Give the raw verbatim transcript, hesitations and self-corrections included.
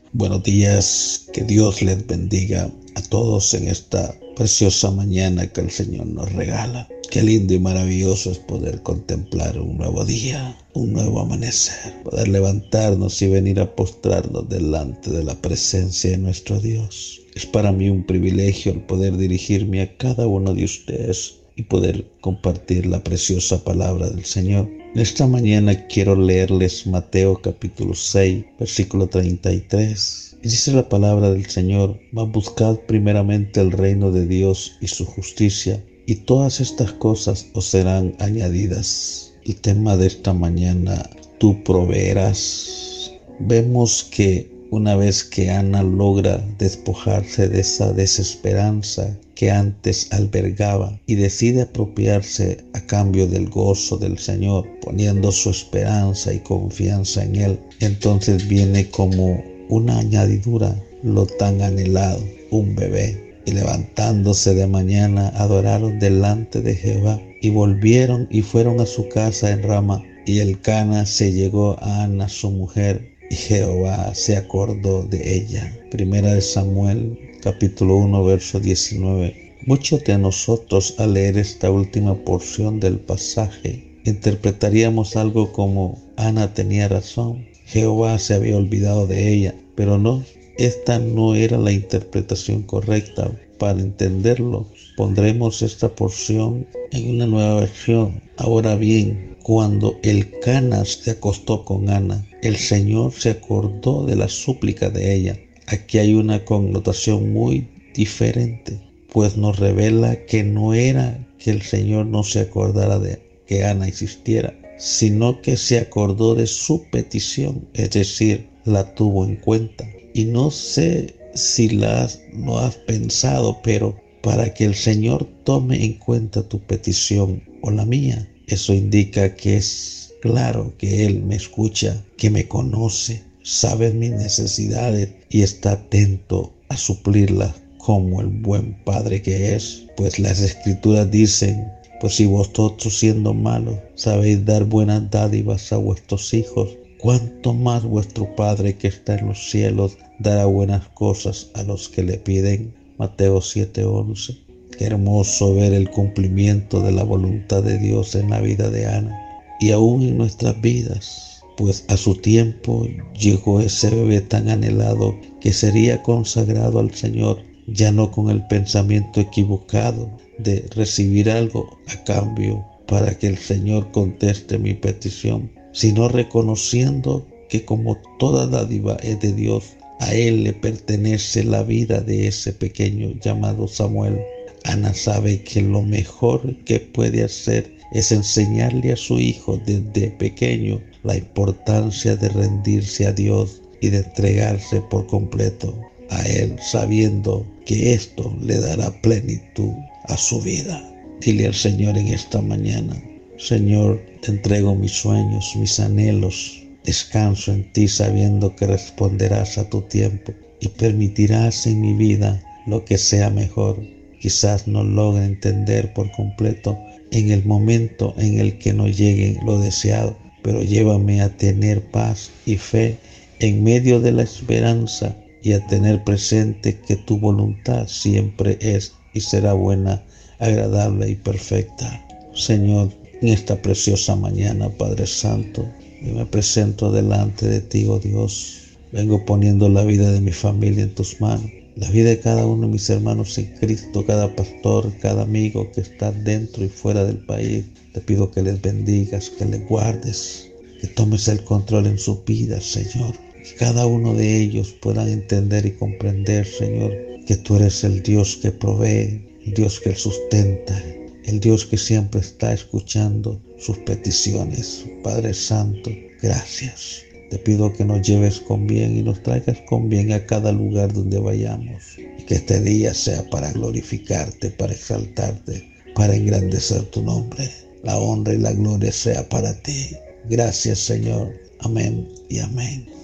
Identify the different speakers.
Speaker 1: Buenos días, que Dios les bendiga a todos en esta preciosa mañana que el Señor nos regala. Qué lindo y maravilloso es poder contemplar un nuevo día, un nuevo amanecer, poder levantarnos y venir a postrarnos delante de la presencia de nuestro Dios. Es para mí un privilegio el poder dirigirme a cada uno de ustedes y poder compartir la preciosa palabra del Señor. En esta mañana quiero leerles Mateo capítulo seis, versículo treinta y tres. Y dice la palabra del Señor: mas buscad primeramente el reino de Dios y su justicia, y todas estas cosas os serán añadidas. El tema de esta mañana: tú proveerás. Vemos que una vez que Ana logra despojarse de esa desesperanza que antes albergaba y decide apropiarse a cambio del gozo del Señor, poniendo su esperanza y confianza en Él, entonces viene como una añadidura lo tan anhelado, un bebé. Y levantándose de mañana, adoraron delante de Jehová, y volvieron y fueron a su casa en Rama. Y Elcana se llegó a Ana su mujer, y Jehová se acordó de ella. Primera de Samuel, capítulo uno, verso diecinueve. Muchos de nosotros, al leer esta última porción del pasaje, interpretaríamos algo como: Ana tenía razón, Jehová se había olvidado de ella. Pero no, esta no era la interpretación correcta. Para entenderlo, pondremos esta porción en una nueva versión. Ahora bien, cuando Elcana se acostó con Ana, el Señor se acordó de la súplica de ella. Aquí hay una connotación muy diferente, pues nos revela que no era que el Señor no se acordara de que Ana existiera, sino que se acordó de su petición, es decir, la tuvo en cuenta. Y no sé si la has, lo has pensado, pero para que el Señor tome en cuenta tu petición o la mía, eso indica que es claro que Él me escucha, que me conoce, sabe mis necesidades y está atento a suplirlas como el buen Padre que es. Pues las Escrituras dicen: pues si vosotros, siendo malos, sabéis dar buenas dádivas a vuestros hijos, cuánto más vuestro Padre que está en los cielos dará buenas cosas a los que le piden. Mateo siete once. Qué hermoso ver el cumplimiento de la voluntad de Dios en la vida de Ana y aún en nuestras vidas, pues a su tiempo llegó ese bebé tan anhelado que sería consagrado al Señor, ya no con el pensamiento equivocado de recibir algo a cambio para que el Señor conteste mi petición, sino reconociendo que como toda dádiva es de Dios, a Él le pertenece la vida de ese pequeño llamado Samuel. Ana sabe que lo mejor que puede hacer es enseñarle a su hijo desde pequeño la importancia de rendirse a Dios y de entregarse por completo a Él, sabiendo que esto le dará plenitud a su vida. Dile al Señor en esta mañana: Señor, te entrego mis sueños, mis anhelos. Descanso en ti sabiendo que responderás a tu tiempo y permitirás en mi vida lo que sea mejor. Quizás no logre entender por completo en el momento en el que no llegue lo deseado, pero llévame a tener paz y fe en medio de la esperanza y a tener presente que tu voluntad siempre es y será buena, agradable y perfecta. Señor, en esta preciosa mañana, Padre Santo, yo me presento delante de ti, oh Dios. Vengo poniendo la vida de mi familia en tus manos, la vida de cada uno de mis hermanos en Cristo, cada pastor, cada amigo que está dentro y fuera del país. Te pido que les bendigas, que les guardes, que tomes el control en su vida, Señor. Que cada uno de ellos puedan entender y comprender, Señor, que tú eres el Dios que provee, el Dios que sustenta, el Dios que siempre está escuchando sus peticiones. Padre Santo, gracias. Te pido que nos lleves con bien y nos traigas con bien a cada lugar donde vayamos. Y que este día sea para glorificarte, para exaltarte, para engrandecer tu nombre. La honra y la gloria sea para ti. Gracias, Señor. Amén y amén.